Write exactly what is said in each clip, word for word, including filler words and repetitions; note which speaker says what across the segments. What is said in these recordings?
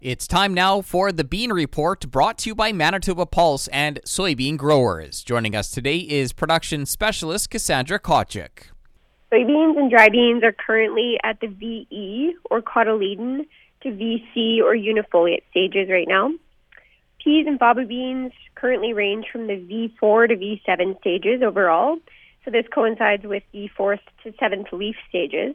Speaker 1: It's time now for the Bean Report, brought to you by Manitoba Pulse and Soybean Growers. Joining us today is production specialist Cassandra Kotchuk.
Speaker 2: Soybeans and dry beans are currently at the V E, or cotyledon, to V C, or unifoliate stages right now. Peas and faba beans currently range from the V four to V seven stages overall, so this coincides with the fourth to seventh leaf stages.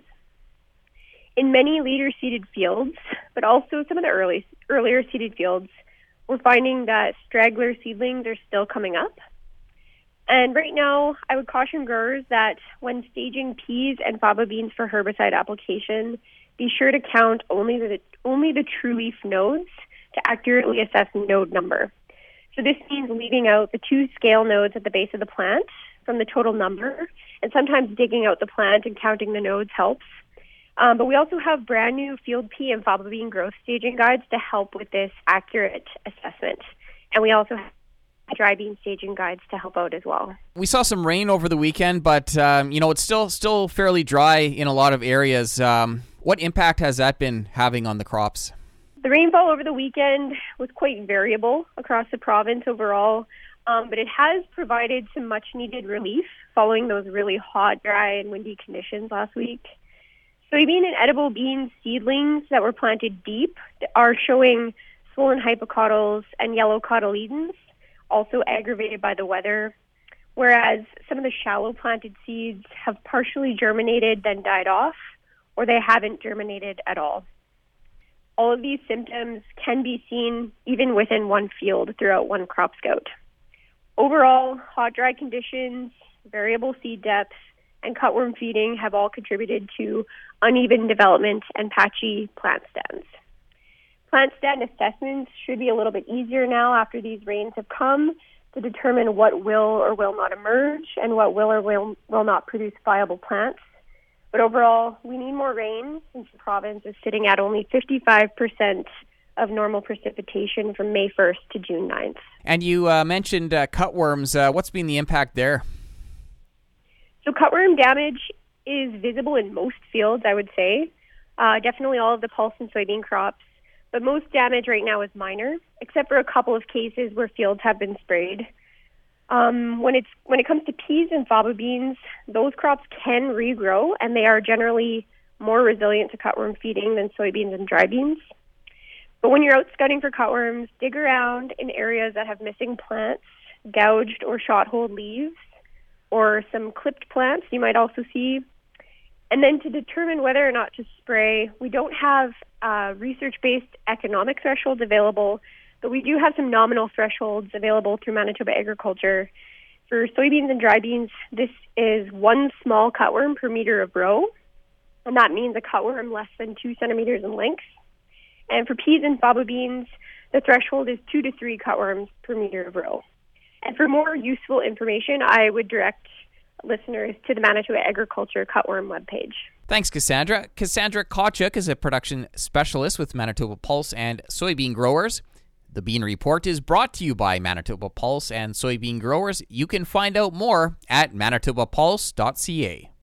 Speaker 2: In many later-seeded fields, but also some of the early, earlier seeded fields, we're finding that straggler seedlings are still coming up. And right now, I would caution growers that when staging peas and faba beans for herbicide application, be sure to count only the only the true leaf nodes to accurately assess node number. So this means leaving out the two scale nodes at the base of the plant from the total number, and sometimes digging out the plant and counting the nodes helps. Um, but we also have brand new field pea and faba bean growth staging guides to help with this accurate assessment. And we also have dry bean staging guides to help out as well.
Speaker 1: We saw some rain over the weekend, but um, you know it's still still fairly dry in a lot of areas. Um, what impact has that been having on the crops?
Speaker 2: The rainfall over the weekend was quite variable across the province overall, um, but it has provided some much-needed relief following those really hot, dry, and windy conditions last week. Soybean and edible bean seedlings that were planted deep are showing swollen hypocotyls and yellow cotyledons, also aggravated by the weather, whereas some of the shallow planted seeds have partially germinated then died off, or they haven't germinated at all. All of these symptoms can be seen even within one field throughout one crop scout. Overall, hot, dry conditions, variable seed depth, and cutworm feeding have all contributed to uneven development and patchy plant stands. Plant stand assessments should be a little bit easier now after these rains have come to determine what will or will not emerge and what will or will, will not produce viable plants. But overall, we need more rain since the province is sitting at only fifty-five percent of normal precipitation from May first to June ninth.
Speaker 1: And you uh, mentioned uh, cutworms. Uh, what's been the impact there?
Speaker 2: So cutworm damage is visible in most fields, I would say. Uh, definitely all of the pulse and soybean crops. But most damage right now is minor, except for a couple of cases where fields have been sprayed. Um, when it's when it comes to peas and faba beans, those crops can regrow, and they are generally more resilient to cutworm feeding than soybeans and dry beans. But when you're out scouting for cutworms, dig around in areas that have missing plants, gouged or shot-holed leaves, or some clipped plants you might also see. And then to determine whether or not to spray, we don't have uh, research-based economic thresholds available, but we do have some nominal thresholds available through Manitoba Agriculture. For soybeans and dry beans, this is one small cutworm per meter of row, and that means a cutworm less than two centimeters in length. And for peas and faba beans, the threshold is two to three cutworms per meter of row. And for more useful information, I would direct listeners to the Manitoba Agriculture Cutworm webpage.
Speaker 1: Thanks, Cassandra. Cassandra Kotchuk is a production specialist with Manitoba Pulse and Soybean Growers. The Bean Report is brought to you by Manitoba Pulse and Soybean Growers. You can find out more at manitoba pulse dot c a.